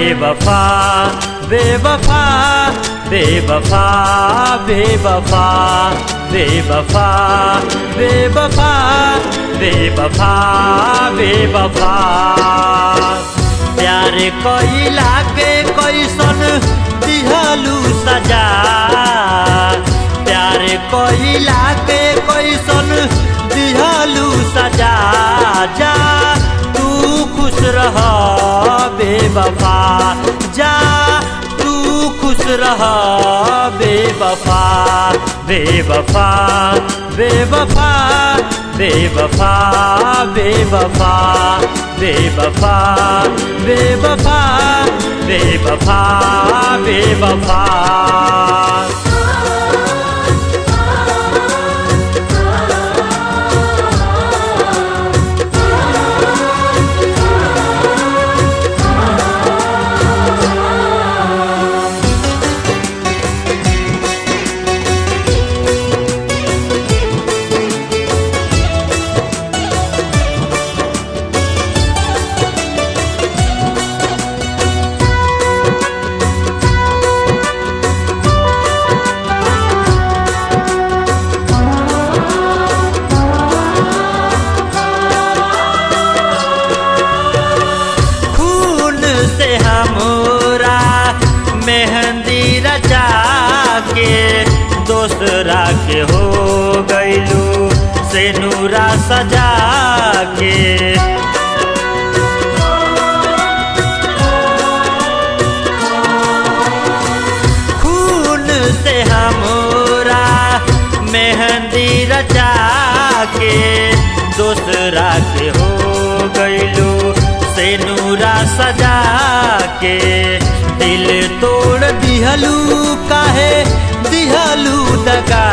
बेवफा बेवफा बेवफा बेवफा बेवफा बेवफा बेवफा बेवफा प्यार कइला के कैसन दिहलू सजा प्यार कइला के कैसन दिहलू सजा जा तू खुश रह बेवफा जा तू खुश रह बेवफा बेवफा बेवफा बेवफा बेवफा बेवफा बेवफा बेवफा बेवफा मेहंदी रचा के दोसरा के हो गइलू से नूरा सजा के खून से हमरा मेहंदी रचा के दोसरा के हो गइलू से नूरा सजा के दिल तोड़ दिहलू काहे दिहलू दगा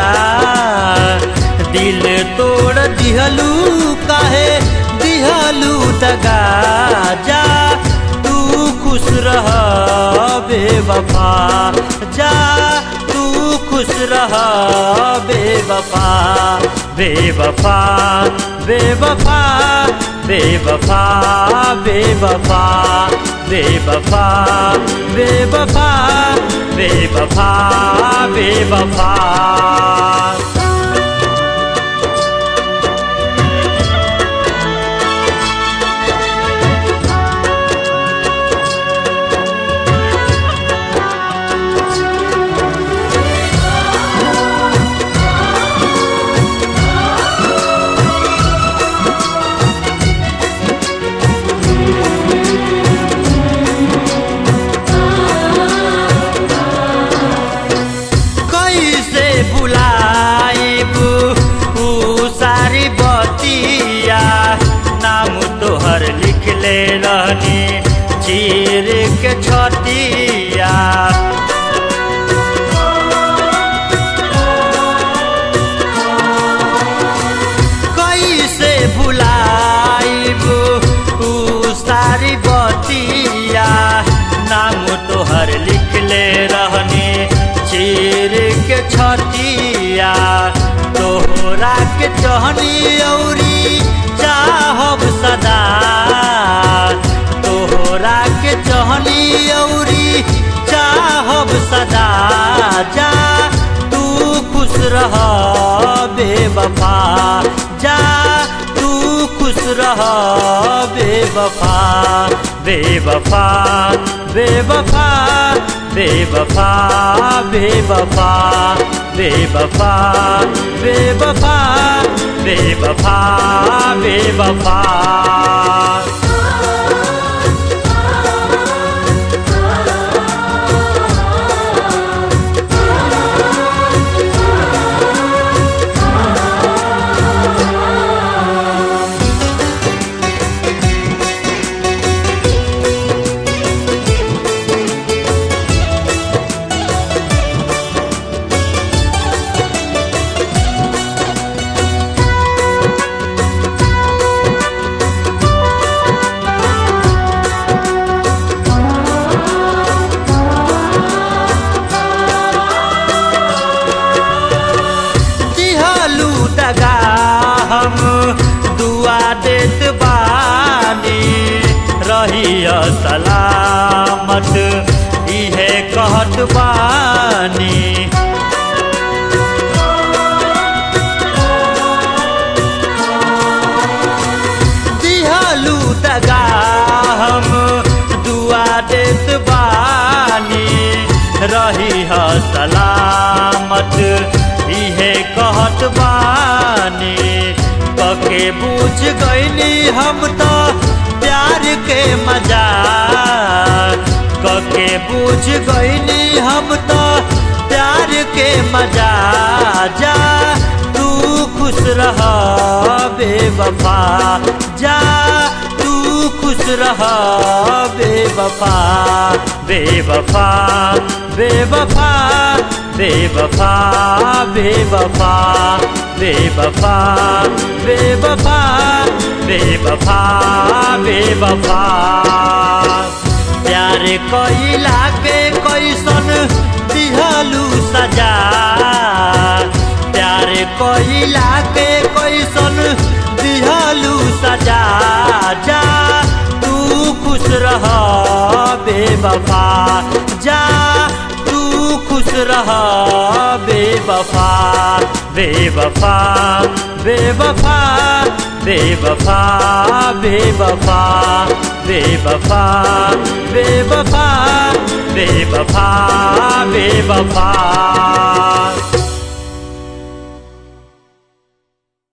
दिल तोड़ दिहलू काहे दिहलू दगा जा तू खुश रह बेवफा जा तू खुश रह बेवफा बेवफा बेवफा बेवफा बेवफा बेवफा बेवफा बेवफा बेवफा रहनी चीर के छतिया कैसे भुलाइब ऊ सारी बतिया नाम तोहर लिखले रहनी चीर के छतिया तोहरा के चहनी औरी चाहब सदा तोहरा के चहनी औरी चाहब सदा जा तू खुश रह बेवफा जा तू खुश रह बेवफा बेवफा बेवफा बेवफा बेवफा बेवफा बेवफा बेवफा बेवफा सलामत इहे कहत बानी। दिहलू दगा हम दुआ देत बानी, रही ह सलामत इहे कहत बानी। कके बुझ गईनी हम तो प्यार के मजा, कके बुझ गईनी हम तो प्यार के मजा। जा तू खुश रह बेवफा, जा तू खुश रह बेवफा। बेवफा बेवफा बेवफा बेवफा बेवफा बेवफा बेवफा बेवफा। प्यार कइला के कैसन दिहलू सजा, प्यार कइला के कैसन दिहलू सजा। जा तू खुश रह बेवफा, जा तू खुश रह बेवफा। बेवफा बेवफा बेवफा बेवफा बेवफा बेवफा बेवफा बेवफा।